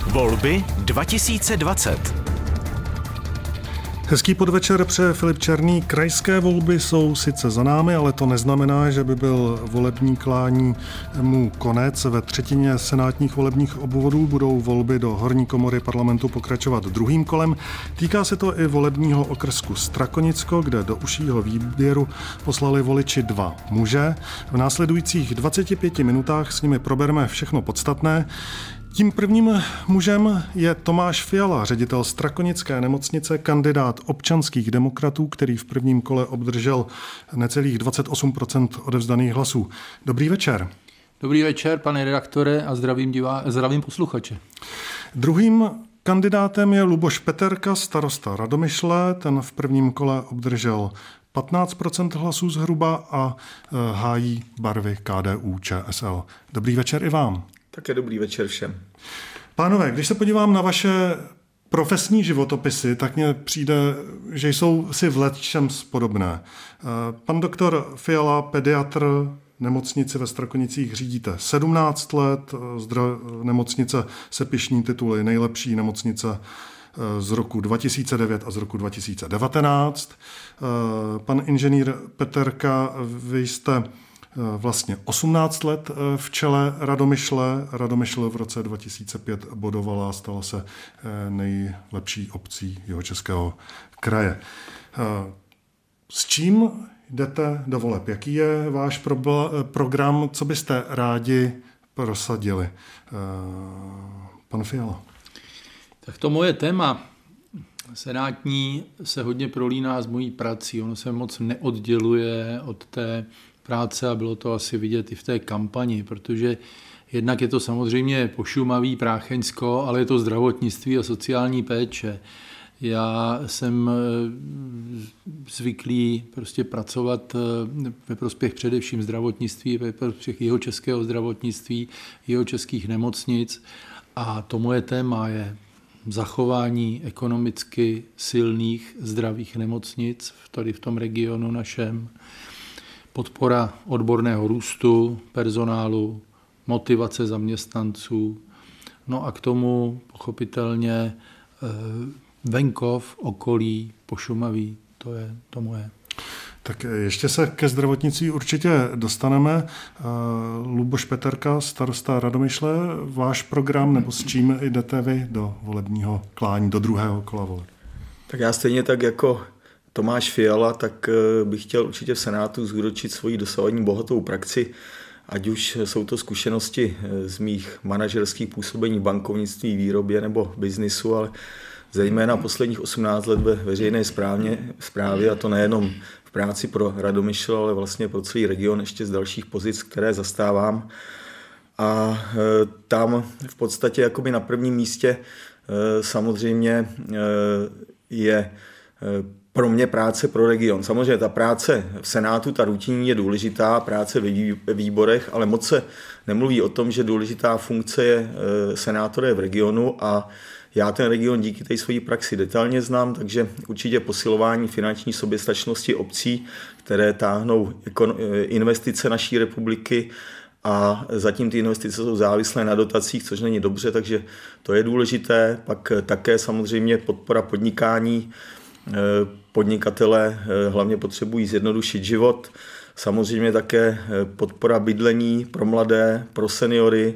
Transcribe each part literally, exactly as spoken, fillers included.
Volby dva tisíce dvacet. Hezký podvečer přeje Filip Černý. Krajské volby jsou sice za námi, ale to neznamená, že by byl volební klání mu konec. Ve třetině senátních volebních obvodů budou volby do horní komory parlamentu pokračovat druhým kolem. Týká se to i volebního okrsku Strakonicko, kde do užšího výběru poslali voliči dva muže. V následujících dvaceti pěti minutách s nimi probereme všechno podstatné. Tím prvním mužem je Tomáš Fiala, ředitel Strakonické nemocnice, kandidát občanských demokratů, který v prvním kole obdržel necelých dvacet osm procent odevzdaných hlasů. Dobrý večer. Dobrý večer, pane redaktore, a zdravím, divá... zdravím posluchače. Druhým kandidátem je Luboš Peterka, starosta Radomyšle. Ten v prvním kole obdržel patnáct procent hlasů zhruba a hájí barvy K D U Č S L. Dobrý večer i vám. Také dobrý večer všem. Pánové, když se podívám na vaše profesní životopisy, tak mně přijde, že jsou si v lecčems podobné. Pan doktor Fiala, pediatr, nemocnici ve Strakonicích řídíte sedmnáct let, zdro- nemocnice se pyšní tituly nejlepší nemocnice z roku dva tisíce devět a z roku dva tisíce devatenáct. Pan inženýr Peterka, vy jste vlastně osmnáct let v čele Radomyšle. Radomyšl v roce dva tisíce pět bodovala a stala se nejlepší obcí Jihočeského kraje. S čím jdete do voleb? Jaký je váš program? Co byste rádi prosadili? Pan Fiala. Tak to moje téma senátní se hodně prolíná s mojí prací. Ono se moc neodděluje od té práce a bylo to asi vidět i v té kampani, protože jednak je to samozřejmě Pošumaví, Prácheňsko, ale je to zdravotnictví a sociální péče. Já jsem zvyklý prostě pracovat ve prospěch především zdravotnictví, ve prospěch jihočeského zdravotnictví, jihočeských nemocnic a to moje téma je zachování ekonomicky silných, zdravých nemocnic tady v tom regionu našem, podpora odborného růstu, personálu, motivace zaměstnanců, no a k tomu pochopitelně venkov, okolí, Pošumaví, to je to moje. Tak ještě se ke zdravotnictví určitě dostaneme. Luboš Peterka, starosta Radomyšle, váš program, nebo s čím jdete vy do volebního klání, do druhého kola voleb? Tak já stejně tak jako Tomáš Fiala, tak bych chtěl určitě v Senátu zúročit svoji dosavadní bohatou praxi, ať už jsou to zkušenosti z mých manažerských působení v bankovnictví, výrobě nebo biznisu, ale zejména posledních osmnáct let ve veřejné správě, správě a to nejenom v práci pro Radomyšl, ale vlastně pro celý region ještě z dalších pozic, které zastávám. A tam v podstatě jakoby na prvním místě samozřejmě je pro mě práce pro region. Samozřejmě ta práce v Senátu, ta rutinní je důležitá, práce ve výborech, ale moc se nemluví o tom, že důležitá funkce je senátora v regionu a já ten region díky té své praxi detailně znám, takže určitě posilování finanční soběstačnosti obcí, které táhnou investice naší republiky a zatím ty investice jsou závislé na dotacích, což není dobře, takže to je důležité. Pak také samozřejmě podpora podnikání. Podnikatelé hlavně potřebují zjednodušit život. Samozřejmě také podpora bydlení pro mladé, pro seniory.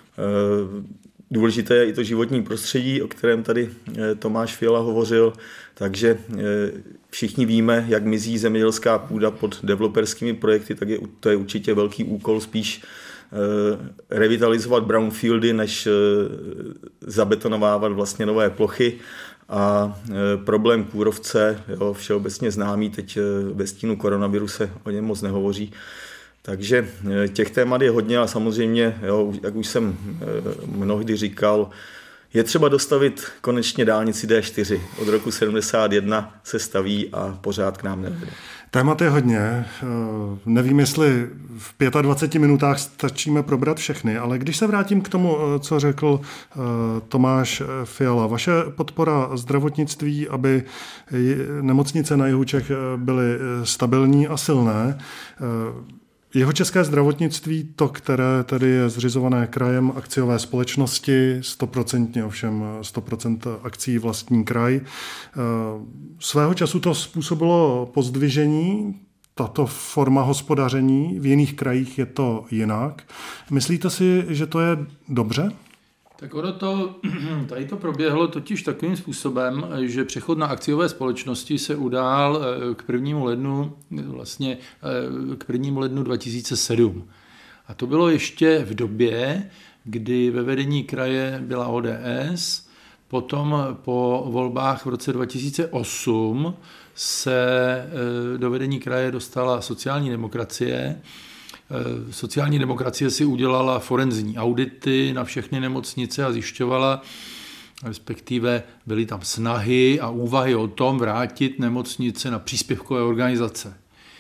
Důležité je i to životní prostředí, o kterém tady Tomáš Fiala hovořil, takže všichni víme, jak mizí zemědělská půda pod developerskými projekty, tak je, to je určitě velký úkol spíš revitalizovat brownfieldy, než zabetonovávat vlastně nové plochy. A problém kůrovce, jo, všeobecně známý, teď ve stínu koronaviru se o něm moc nehovoří. Takže těch témat je hodně a samozřejmě, jo, jak už jsem mnohdy říkal, je třeba dostavit konečně dálnici D čtyři. Od roku sedmdesát jedna se staví a pořád k nám nevede. Témat je hodně. Nevím, jestli v dvaceti pěti minutách stačíme probrat všechny, ale když se vrátím k tomu, co řekl Tomáš Fiala, vaše podpora zdravotnictví, aby nemocnice na jihu Čech byly stabilní a silné, Jihočeské zdravotnictví, to, které tedy je zřizované krajem, akciové společnosti, stoprocentně ovšem sto procent akcí vlastní kraj. Svého času to způsobilo pozdvižení, tato forma hospodaření, v jiných krajích je to jinak. Myslíte si, že to je dobře? Tak ono to, tady to proběhlo totiž takovým způsobem, že přechod na akciové společnosti se udál k prvnímu lednu, vlastně k prvnímu lednu dva tisíce sedm. A to bylo ještě v době, kdy ve vedení kraje byla O D S, potom po volbách v roce dva tisíce osm se do vedení kraje dostala sociální demokracie. Sociální demokracie si udělala forenzní audity na všechny nemocnice a zjišťovala, respektive byly tam snahy a úvahy o tom vrátit nemocnice na příspěvkové organizace.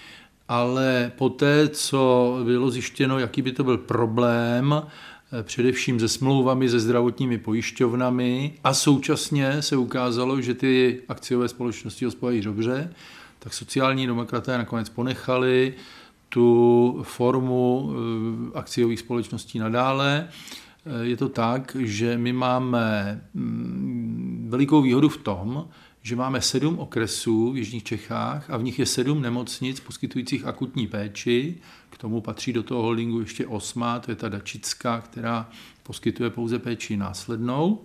Ale poté, co bylo zjištěno, jaký by to byl problém, především se smlouvami se zdravotními pojišťovnami a současně se ukázalo, že ty akciové společnosti hospodaří dobře, tak sociální demokraté nakonec ponechali tu formu akciových společností nadále. Je to tak, že my máme velikou výhodu v tom, že máme sedm okresů v jižních Čechách a v nich je sedm nemocnic poskytujících akutní péči. K tomu patří do toho holdingu ještě osmá, to je ta dačická, která poskytuje pouze péči následnou.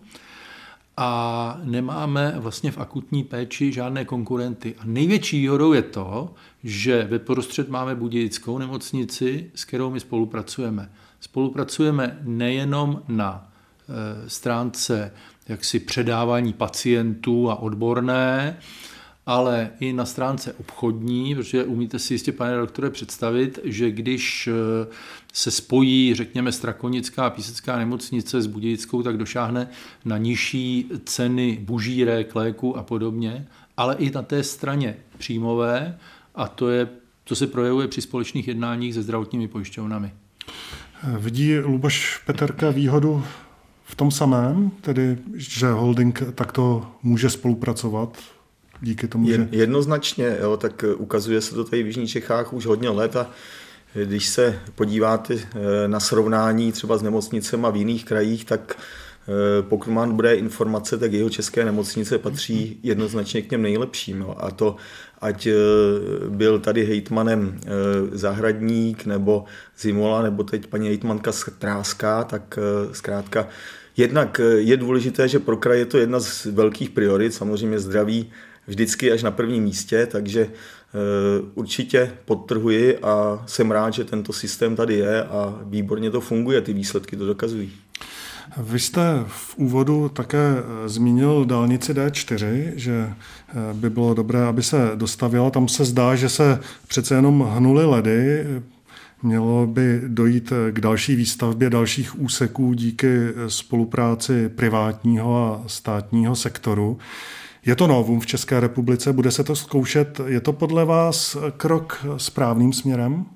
A nemáme vlastně v akutní péči žádné konkurenty. A největší výhodou je to, že ve prostřed máme Budějickou nemocnici, s kterou my spolupracujeme. Spolupracujeme nejenom na e, stránce jaksi předávání pacientů a odborné, ale i na stránce obchodní, protože umíte si jistě, pane doktore, představit, že když se spojí, řekněme, Strakonická a Písecká nemocnice s Budějickou, tak došáhne na nižší ceny bužírek, léků a podobně, ale i na té straně příjmové, a to je, to se projevuje při společných jednáních se zdravotními pojišťovnami. Vidí Luboš Peterka výhodu v tom samém, tedy že holding takto může spolupracovat? Díky tomu, že... Jednoznačně, jo, tak ukazuje se to tady v jižních Čechách už hodně let a když se podíváte na srovnání třeba s nemocnicemi v jiných krajích, tak pokud mám dobré informace, tak jihočeské nemocnice patří jednoznačně k těm nejlepším. Jo. A to, ať byl tady hejtmanem Zahradník nebo Zimola, nebo teď paní hejtmanka Stráská, tak zkrátka jednak je důležité, že pro kraj je to jedna z velkých priorit, samozřejmě zdraví vždycky až na prvním místě, takže určitě podtrhuji a jsem rád, že tento systém tady je a výborně to funguje, ty výsledky to dokazují. Vy jste v úvodu také zmínil dálnici D čtyři, že by bylo dobré, aby se dostavěla. Tam se zdá, že se přece jenom hnuly ledy. Mělo by dojít k další výstavbě dalších úseků díky spolupráci privátního a státního sektoru. Je to novum v České republice, bude se to zkoušet. Je to podle vás krok správným směrem?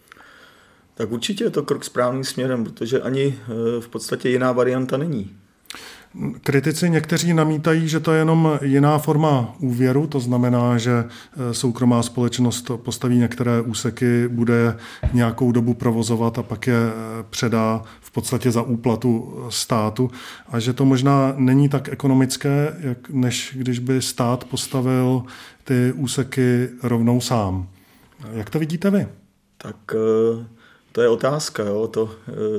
Tak určitě je to krok správným směrem, protože ani v podstatě jiná varianta není. Kritici někteří namítají, že to je jenom jiná forma úvěru, to znamená, že soukromá společnost postaví některé úseky, bude nějakou dobu provozovat a pak je předá v podstatě za úplatu státu a že to možná není tak ekonomické, jak, než když by stát postavil ty úseky rovnou sám. Jak to vidíte vy? Tak to je otázka, jo, to...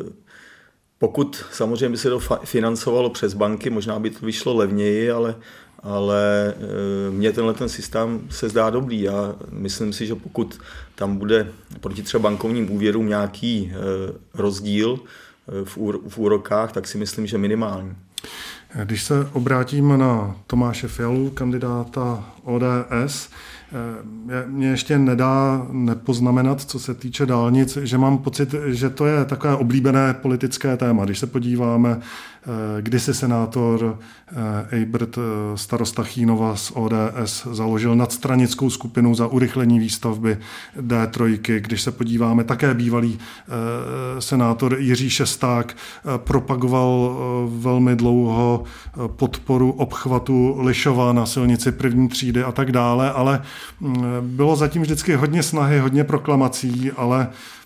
Pokud samozřejmě by se to financovalo přes banky, možná by to vyšlo levněji, ale, ale mně tenhle ten systém se zdá dobrý a myslím si, že pokud tam bude proti třeba bankovním úvěrům nějaký rozdíl v úrokách, tak si myslím, že minimální. Když se obrátíme na Tomáše Fialu, kandidáta O D S, mě ještě nedá nepoznamenat, co se týče dálnic, že mám pocit, že to je takové oblíbené politické téma. Když se podíváme, kdysi senátor Eibert starosta Chýnova z O D S založil nadstranickou skupinu za urychlení výstavby D tři. Když se podíváme, také bývalý senátor Jiří Šesták propagoval velmi dlouho podporu obchvatu Lišova na silnici první třídy a tak dále, ale bylo zatím vždycky hodně snahy, hodně proklamací, ale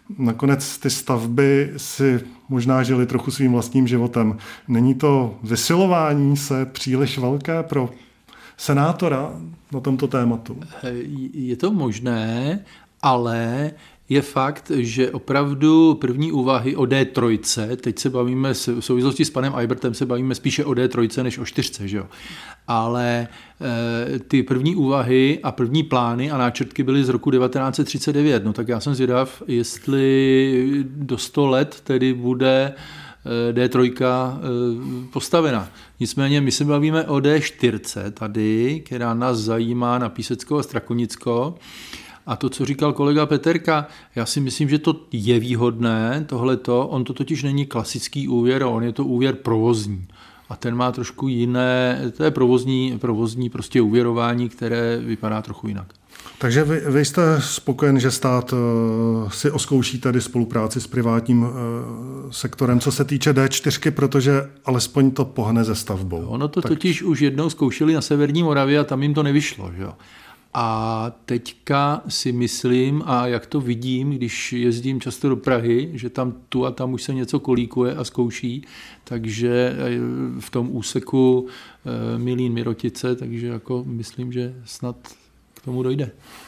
nakonec ty stavby si možná žili trochu svým vlastním životem. Není to vysilování se příliš velké pro senátora na tomto tématu? Je to možné, ale je fakt, že opravdu první úvahy o D tři, teď se bavíme v souvislosti s panem Eybertem, se bavíme spíše o D tři než o čtyřce, že jo? Ale e, ty první úvahy a první plány a náčrtky byly z roku devatenáct set třicet devět. No tak já jsem zvědav, jestli do sto let tedy bude D tři postavena. Nicméně my se bavíme o D čtyři tady, která nás zajímá na Písecko a Strakonicko. A to, co říkal kolega Peterka, já si myslím, že to je výhodné, tohleto. On to totiž není klasický úvěr, on je to úvěr provozní. A ten má trošku jiné, to je provozní, provozní prostě úvěrování, které vypadá trochu jinak. Takže vy, vy jste spokojen, že stát uh, si oskouší tady spolupráci s privátním uh, sektorem, co se týče D čtyři, protože alespoň to pohne ze stavbou. Ono to tak... totiž už jednou zkoušeli na severní Moravě a tam jim to nevyšlo, že jo. A teďka si myslím, a jak to vidím, když jezdím často do Prahy, že tam tu a tam už se něco kolíkuje a zkouší, takže v tom úseku Milín Mirotice, takže jako myslím, že snad k tomu dojde.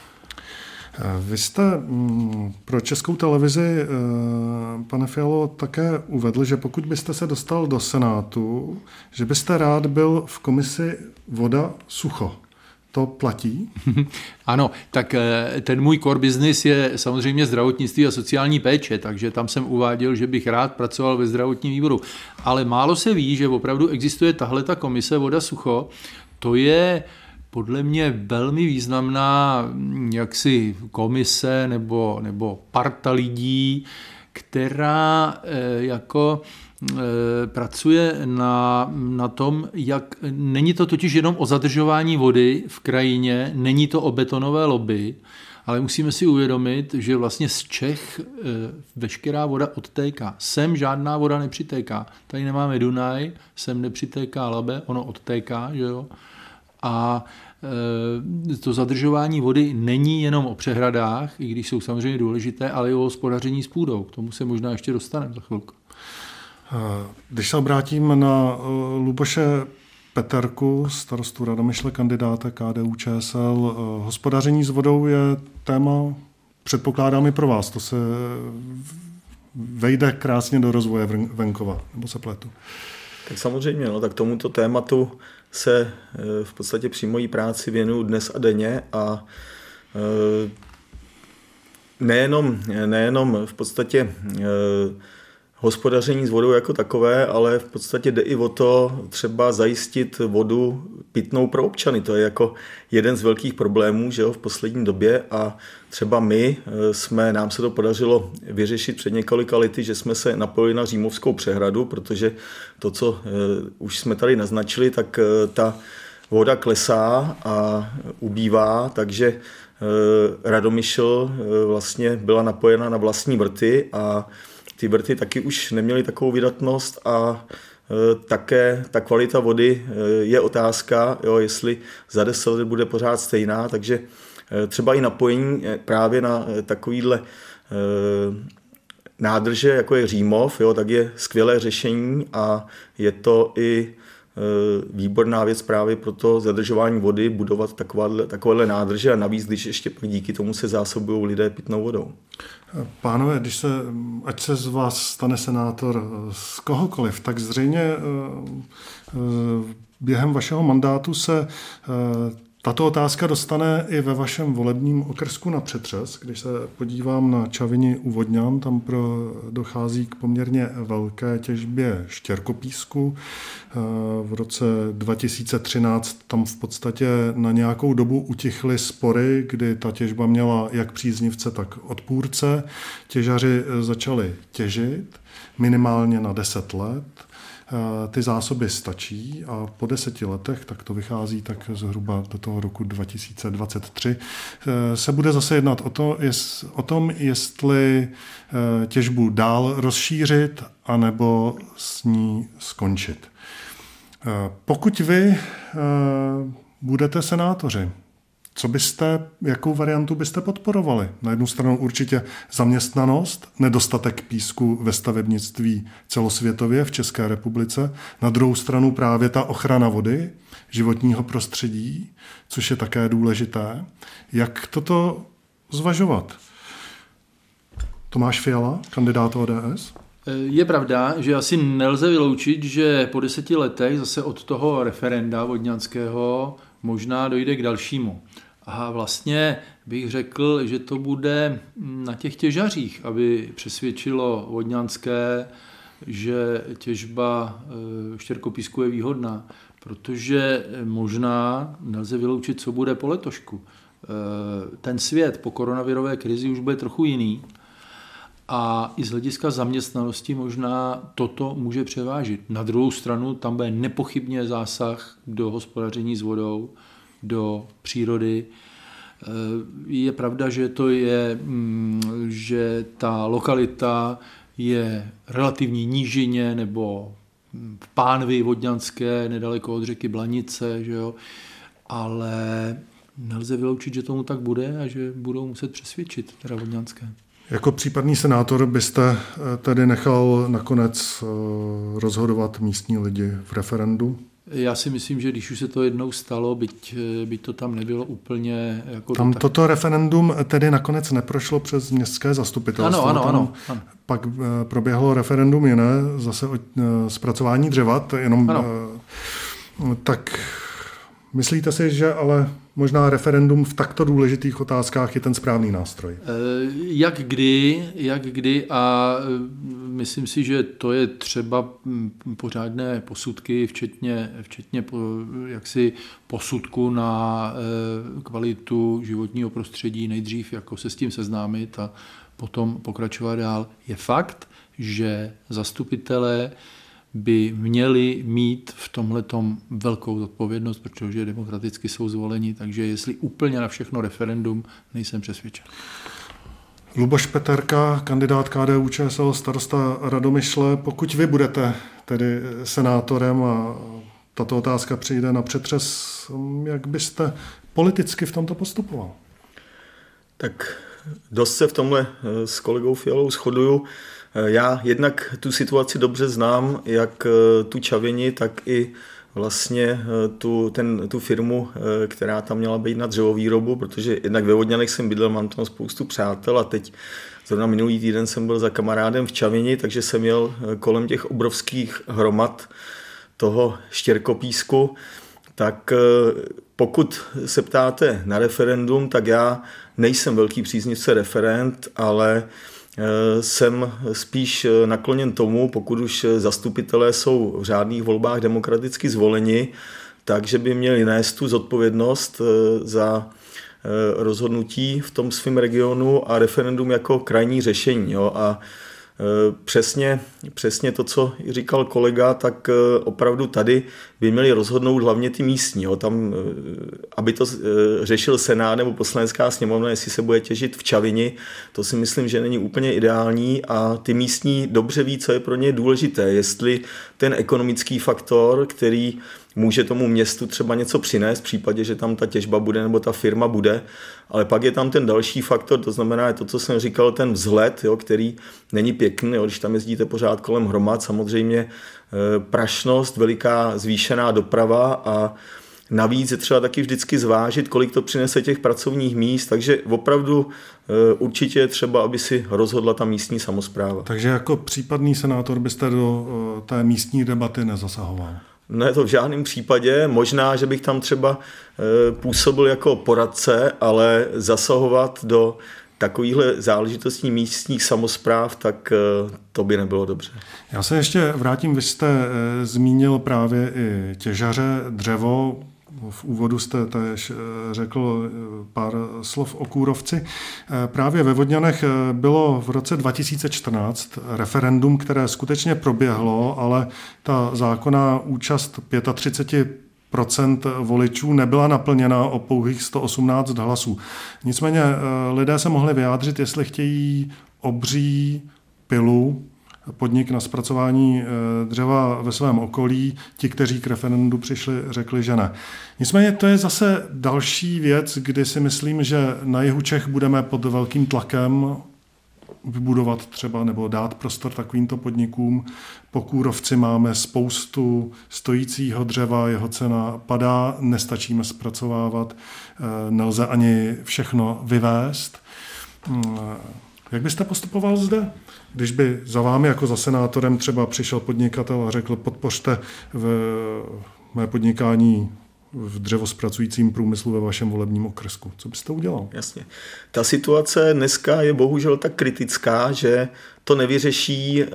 Vy jste pro Českou televizi, pane Fialo, také uvedl, že pokud byste se dostal do Senátu, že byste rád byl v komisi Voda sucho. To platí? Ano, tak ten můj core business je samozřejmě zdravotnictví a sociální péče, takže tam jsem uváděl, že bych rád pracoval ve zdravotním výboru. Ale málo se ví, že opravdu existuje tahleta komise Voda sucho. To je podle mě velmi významná jaksi komise nebo, nebo parta lidí, která jako pracuje na, na tom, jak není to totiž jenom o zadržování vody v krajině, není to o betonové lobby, ale musíme si uvědomit, že vlastně z Čech veškerá voda odtéká. Sem žádná voda nepřitéká. Tady nemáme Dunaj, sem nepřitéká Labe, ono odtéká, že jo? A to zadržování vody není jenom o přehradách, i když jsou samozřejmě důležité, ale i o hospodaření s půdou. K tomu se možná ještě dostaneme za chvilku. Když se obrátím na Luboše Peterku, starostu Radomyšle, kandidáta K D U Č S L, hospodaření s vodou je téma, předpokládám, i pro vás. To se vejde krásně do rozvoje venkova, nebo se pletu? Tak samozřejmě, no, tak tomuto tématu se v podstatě při mojí práci věnuju dnes a denně a nejenom, nejenom v podstatě hospodaření s vodou jako takové, ale v podstatě jde i o to třeba zajistit vodu pitnou pro občany. To je jako jeden z velkých problémů, že jo, v poslední době a třeba my jsme, nám se to podařilo vyřešit před několika lety, že jsme se napojili na Římovskou přehradu, protože to, co uh, už jsme tady naznačili, tak uh, ta voda klesá a ubývá, takže uh, Radomyšl uh, vlastně byla napojena na vlastní vrty a ty vrty taky už neměly takovou vydatnost a e, také ta kvalita vody e, je otázka, jo, jestli za deset let bude pořád stejná, takže e, třeba i napojení právě na e, takovýhle e, nádrže, jako je Římov, jo, tak je skvělé řešení a je to i e, výborná věc právě pro to zadržování vody, budovat takovéhle, takovéhle nádrže a navíc, když ještě díky tomu se zásobují lidé pitnou vodou. Pánové, když se, ať se z vás stane senátor z kohokoliv, tak zřejmě během vašeho mandátu se tato otázka dostane i ve vašem volebním okrsku na přetřes. Když se podívám na Čavyni u Vodňan, tam pro, dochází k poměrně velké těžbě štěrkopísku. V roce dva tisíce třináct tam v podstatě na nějakou dobu utichly spory, kdy ta těžba měla jak příznivce, tak odpůrce. Těžaři začali těžit minimálně na deset let. Ty zásoby stačí a po deseti letech, tak to vychází tak zhruba do toho roku dva tisíce dvacet tři, se bude zase jednat o, to, jest, o tom, jestli těžbu dál rozšířit anebo s ní skončit. Pokud vy budete senátoři, Co byste, jakou variantu byste podporovali? Na jednu stranu určitě zaměstnanost, nedostatek písku ve stavebnictví celosvětově v České republice, na druhou stranu právě ta ochrana vody, životního prostředí, což je také důležité. Jak toto zvažovat? Tomáš Fiala, kandidát O D S? Je pravda, že asi nelze vyloučit, že po deseti letech zase od toho referenda vodňanského možná dojde k dalšímu. A vlastně bych řekl, že to bude na těch těžařích, aby přesvědčilo vodňanské, že těžba štěrkopísku je výhodná, protože možná nelze vyloučit, co bude po letošku. Ten svět po koronavirové krizi už bude trochu jiný a i z hlediska zaměstnanosti možná toto může převážit. Na druhou stranu tam bude nepochybně zásah do hospodaření s vodou, do přírody. Je pravda, že to je, že ta lokalita je relativní nížině nebo v pánvi vodňanské, nedaleko od řeky Blanice, že jo? Ale nelze vyloučit, že tomu tak bude a že budou muset přesvědčit teda vodňanské. Jako případný senátor byste tedy nechal nakonec rozhodovat místní lidi v referendu? Já si myslím, že když už se to jednou stalo, byť, byť to tam nebylo úplně... Jako tam tak... toto referendum tedy nakonec neprošlo přes městské zastupitelstvo. Ano, ano, ano, ano. Pak proběhlo referendum jiné, zase o zpracování dřeva, jenom ano. Tak myslíte si, že ale možná referendum v takto důležitých otázkách je ten správný nástroj? Jak kdy, jak kdy a myslím si, že to je třeba pořádné posudky, včetně, včetně jaksi posudku na kvalitu životního prostředí, nejdřív jako se s tím seznámit a potom pokračovat dál. Je fakt, že zastupitelé by měli mít v tomhletom velkou zodpovědnost, protože demokraticky jsou zvoleni, takže jestli úplně na všechno referendum, nejsem přesvědčen. Luboš Peterka, kandidát K D U Č S L, starosta Radomyšle. Pokud vy budete tedy senátorem a tato otázka přijde na přetřes, jak byste politicky v tomto postupoval? Tak dost se v tomhle s kolegou Fialou shoduju. Já jednak tu situaci dobře znám, jak tu Čavěni, tak i vlastně tu, ten, tu firmu, která tam měla být na dřevovýrobu, protože jednak ve Vodňanech jsem bydlel, mám tam spoustu přátel a teď zrovna minulý týden jsem byl za kamarádem v Čavěni, takže jsem jel kolem těch obrovských hromad toho štěrkopísku. Tak pokud se ptáte na referendum, tak já nejsem velký příznivce referend, ale jsem spíš nakloněn tomu, pokud už zastupitelé jsou v řádných volbách demokraticky zvoleni, takže by měli nést tu zodpovědnost za rozhodnutí v tom svém regionu a referendum jako krajní řešení. Jo. A Přesně, přesně to, co říkal kolega, tak opravdu tady by měli rozhodnout hlavně ty místní. Jo. Tam, aby to řešil Senát nebo Poslanecká sněmovna, jestli se bude těžit v Čavěni, to si myslím, že není úplně ideální a ty místní dobře ví, co je pro ně důležité. Jestli ten ekonomický faktor, který může tomu městu třeba něco přinést v případě, že tam ta těžba bude nebo ta firma bude, ale pak je tam ten další faktor, to znamená to, co jsem říkal, ten vzhled, jo, který není pěkný, jo, když tam jezdíte pořád kolem hromad, samozřejmě e, prašnost, veliká zvýšená doprava a navíc je třeba taky vždycky zvážit, kolik to přinese těch pracovních míst, takže opravdu e, určitě je třeba, aby si rozhodla ta místní samospráva. Takže jako případný senátor byste do e, té místní debaty nezasahoval? Ne, to v žádném případě. Možná, že bych tam třeba e, působil jako poradce, ale zasahovat do takovýchhle záležitostí místních samospráv, tak e, to by nebylo dobře. Já se ještě vrátím, vy jste e, zmínil právě i těžaře, dřevo. V úvodu jste též řekl pár slov o kůrovci. Právě ve Vodňanech bylo v roce dva tisíce čtrnáct referendum, které skutečně proběhlo, ale ta zákonná účast třicet pět procent voličů nebyla naplněna o pouhých sto osmnáct hlasů. Nicméně lidé se mohli vyjádřit, jestli chtějí obří pilu podnik na zpracování dřeva ve svém okolí. Ti, kteří k referendu přišli, řekli, že ne. Nicméně to je zase další věc, kdy si myslím, že na jihu Čech budeme pod velkým tlakem vybudovat třeba nebo dát prostor takovýmto podnikům. Po kůrovci máme spoustu stojícího dřeva, jeho cena padá, nestačíme zpracovávat, nelze ani všechno vyvést. Jak byste postupoval zde? Když by za vámi jako za senátorem třeba přišel podnikatel a řekl, podpořte v mé podnikání v dřevospracujícím průmyslu ve vašem volebním okrsku. Co byste udělal? Jasně. Ta situace dneska je bohužel tak kritická, že to nevyřeší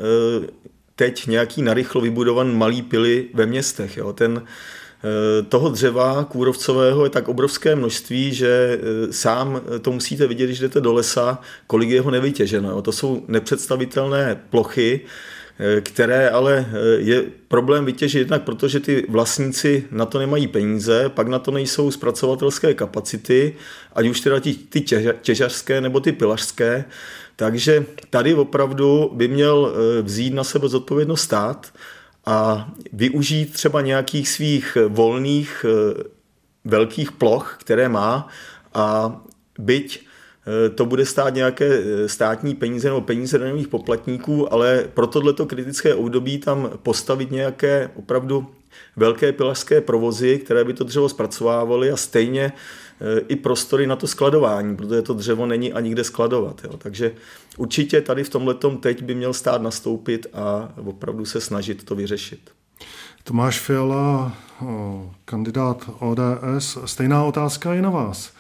teď nějaký narychlo vybudovaný malý pily ve městech. Jo. Ten, toho dřeva kůrovcového je tak obrovské množství, že sám to musíte vidět, když jdete do lesa, kolik je ho nevytěženo. Jo. To jsou nepředstavitelné plochy, které ale je problém vytěžit jednak proto, že ty vlastníci na to nemají peníze, pak na to nejsou zpracovatelské kapacity, ať už teda ty, ty těžařské nebo ty pilařské. Takže tady opravdu by měl vzít na sebe zodpovědnost stát a využít třeba nějakých svých volných velkých ploch, které má, a byť to bude stát nějaké státní peníze nebo peníze daňových poplatníků, ale pro tohleto kritické období tam postavit nějaké opravdu velké pilařské provozy, které by to dřevo zpracovávaly, a stejně i prostory na to skladování, protože to dřevo není ani kde skladovat. Jo. Takže určitě tady v tomhletom teď by měl stát nastoupit a opravdu se snažit to vyřešit. Tomáš Fiala, kandidát O D S, stejná otázka je na vás.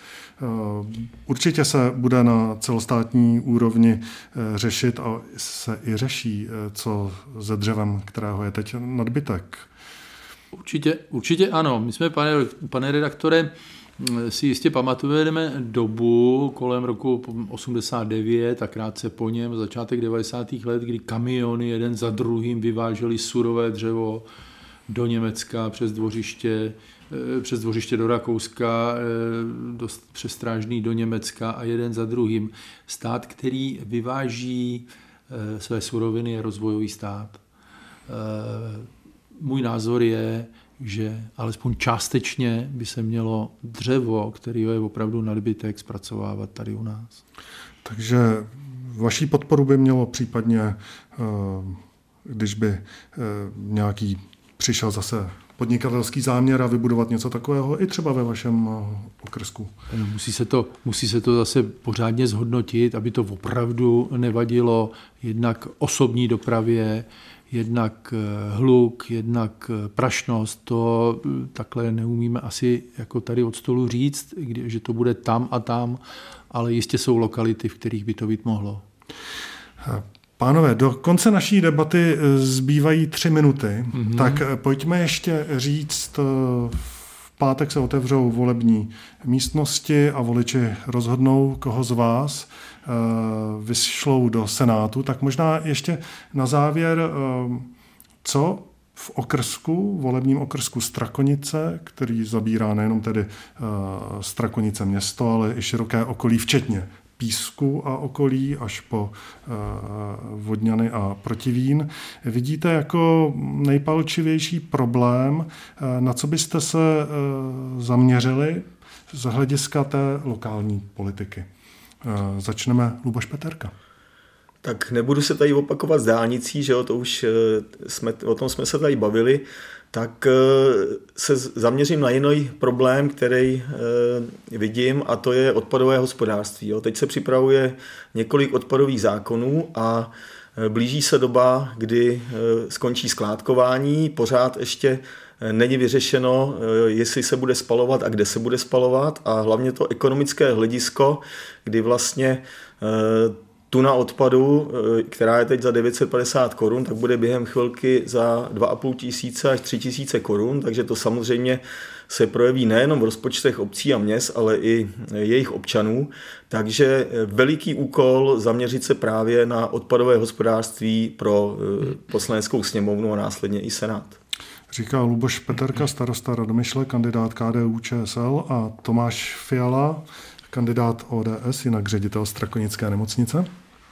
Určitě se bude na celostátní úrovni řešit a se i řeší, co se dřevem, kterého je teď nadbytek. Určitě, určitě ano. My jsme, pane, pane redaktore, si jistě pamatujeme dobu kolem roku osmdesát devět a krátce po něm, začátek devadesátých let, kdy kamiony jeden za druhým vyvážely surové dřevo do Německa přes dvořiště, přes dvořiště do Rakouska, dost přes Strážný do Německa, a jeden za druhým. Stát, který vyváží své suroviny, je rozvojový stát. Můj názor je, že alespoň částečně by se mělo dřevo, který je opravdu nadbytek, zpracovávat tady u nás. Takže vaší podporu by mělo případně, když by nějaký přišel zase podnikatelský záměr a vybudovat něco takového i třeba ve vašem okrsku. Musí se to, musí se to zase pořádně zhodnotit, aby to opravdu nevadilo jednak osobní dopravě, jednak hluk, jednak prašnost. To takhle neumíme asi jako tady od stolu říct, že to bude tam a tam, ale jistě jsou lokality, v kterých by to být mohlo. Pánové, do konce naší debaty zbývají tři minuty, mm-hmm. tak pojďme ještě říct, v pátek se otevřou volební místnosti a voliči rozhodnou, koho z vás vyšlou do Senátu. Tak možná ještě na závěr, co v okrsku, volebním okrsku Strakonice, který zabírá nejenom tedy Strakonice město, ale i široké okolí, včetně Písku a okolí až po Vodňany a Protivín. Vidíte jako nejpalčivější problém, na co byste se zaměřili z hlediska té lokální politiky? Začneme Luboš Peterka. Tak nebudu se tady opakovat s dálnicí, že jo, to už jsme, o tom jsme se tady bavili, tak se zaměřím na jiný problém, který vidím, a to je odpadové hospodářství. Jo. Teď se připravuje několik odpadových zákonů a blíží se doba, kdy skončí skládkování, pořád ještě není vyřešeno, jestli se bude spalovat a kde se bude spalovat, a hlavně to ekonomické hledisko, kdy vlastně tuna odpadu, která je teď za devět set padesát korun, tak bude během chvilky za dva a půl tisíce až tři tisíce korun, takže to samozřejmě se projeví nejenom v rozpočtech obcí a měst, ale i jejich občanů. Takže veliký úkol zaměřit se právě na odpadové hospodářství pro Poslaneckou sněmovnu a následně i Senát. Říká Luboš Peterka, starosta Radomyšle, kandidát K D U Č S L, a Tomáš Fiala, kandidát O D S, jinak ředitel Strakonické nemocnice.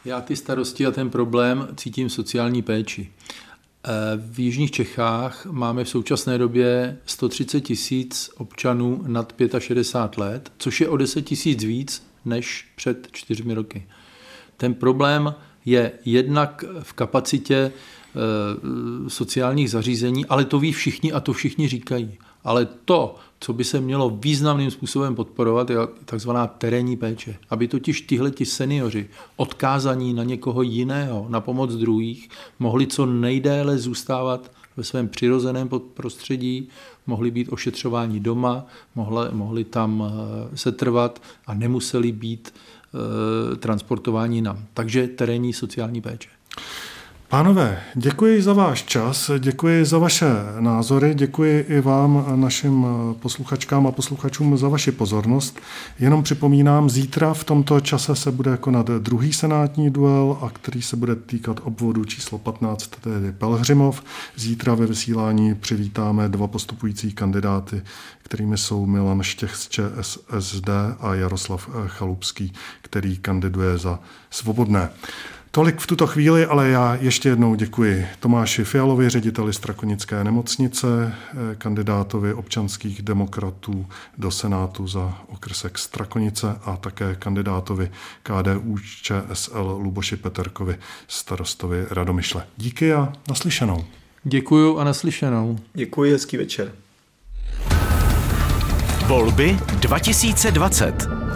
Já ty starosti a ten problém cítím v sociální péči. V jižních Čechách máme v současné době sto třicet tisíc občanů nad šedesát pět let, což je o deset tisíc víc než před čtyřmi roky. Ten problém je jednak v kapacitě sociálních zařízení, ale to ví všichni a to všichni říkají. Ale to, co by se mělo významným způsobem podporovat, je takzvaná terénní péče. Aby totiž tihleti seniori odkázaní na někoho jiného, na pomoc druhých, mohli co nejdéle zůstávat ve svém přirozeném prostředí, mohli být ošetřováni doma, mohli, mohli tam setrvat a nemuseli být e, transportováni nám. Takže terénní sociální péče. Pánové, děkuji za váš čas, děkuji za vaše názory, děkuji i vám, našim posluchačkám a posluchačům, za vaši pozornost. Jenom připomínám, zítra v tomto čase se bude konat druhý senátní duel, a který se bude týkat obvodu číslo patnáct, tedy Pelhřimov. Zítra ve vysílání přivítáme dva postupující kandidáty, kterými jsou Milan Štěch z ČSSD a Jaroslav Chalupský, který kandiduje za Svobodné. Tolik v tuto chvíli, ale já ještě jednou děkuji Tomáši Fialovi, řediteli Strakonické nemocnice, kandidátovi občanských demokratů do Senátu za okrsek Strakonice a také kandidátovi K D U Č S L Luboši Peterkovi, starostovi Radomyšle. Díky a naslyšenou. Děkuju a naslyšenou. Děkuji, hezký večer. Volby dva tisíce dvacet.